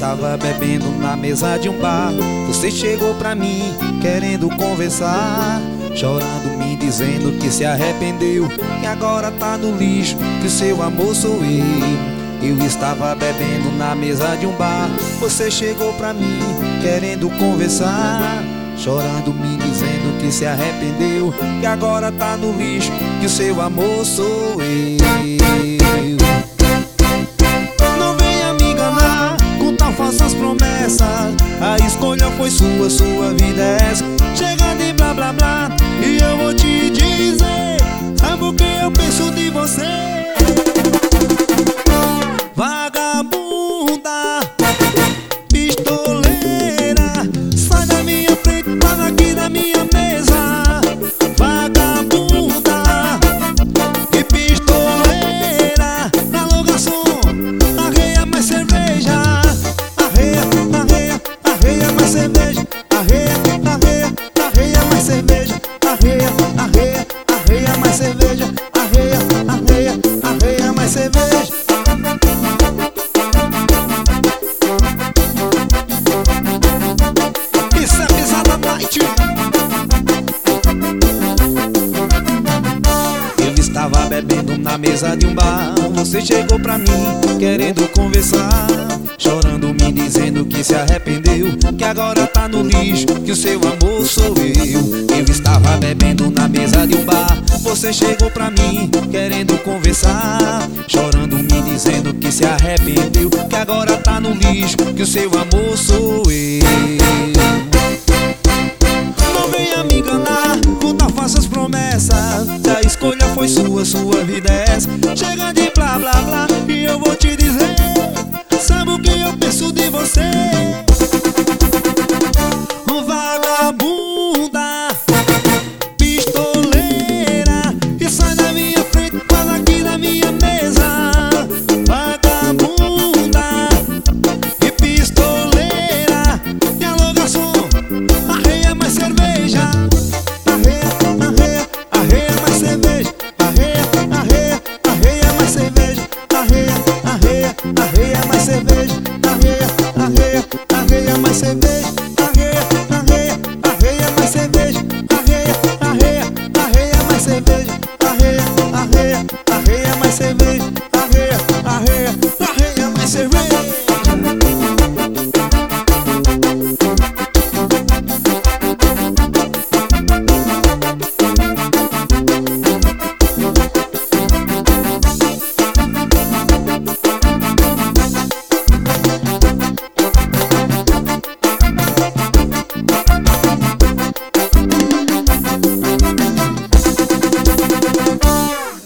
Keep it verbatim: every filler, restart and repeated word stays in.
estava bebendo na mesa de um bar. Você chegou pra mim querendo conversar, chorando, me dizendo que se arrependeu, que agora tá no lixo, que o seu amor sou eu. Eu estava bebendo na mesa de um bar. Você chegou pra mim querendo conversar, chorando, me dizendo que se arrependeu, que agora tá no lixo, que o seu amor sou eu. Não venha me enganar com tal falsas promessas. A escolha foi sua, sua vida é essa. Chega de blá blá blá e eu vou te dizer, sabe o que eu penso de você? Vagabunda, pistoleira, sai da minha frente, para aqui da minha mesa. Vagabunda e pistoleira, alô garçom, arreia mais cerveja. Arreia, arreia, arreia mais cerveja. Arreia, arreia, arreia mais cerveja. Arreia, arreia, arreia mais cerveja. Arreia, arreia, arreia mais cerveja. Eu estava bebendo na mesa de um bar. Você chegou pra mim querendo conversar, chorando, me dizendo que se arrependeu, que agora tá no lixo, que o seu amor sou eu. Eu estava bebendo na mesa de um bar. Você chegou pra mim querendo conversar, chorando, me dizendo que se arrependeu, que agora tá no lixo, que o seu amor sou eu. Não venha me enganar com tal falsas promessas. A escolha foi sua, sua vida é essa. Chega de blá blá blá e eu vou te dizer, sabe o que eu penso de você? Vagabunda, pistoleira, e sai da minha frente, para aqui da minha mesa. Vagabunda e pistoleira, e alô garçom, arreia mais cerveja. Arreia, arreia, arreia mais cerveja. Arreia, arreia, arreia mais cerveja. Arreia, arreia, arreia mais cerveja. Arreia, arreia, arreia mais cerveja. Arreia, arreia, arreia mais cerveja. Arreia, arreia, arreia mais cerveja. Arreia, arreia, arreia mais cerveja.